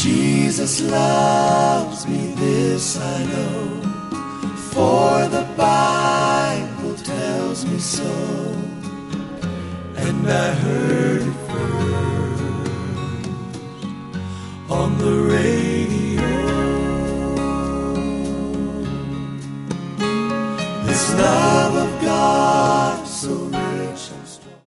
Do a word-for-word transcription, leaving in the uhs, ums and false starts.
Jesus loves me, this I know, for the Bible tells me so. And I heard it first on the radio.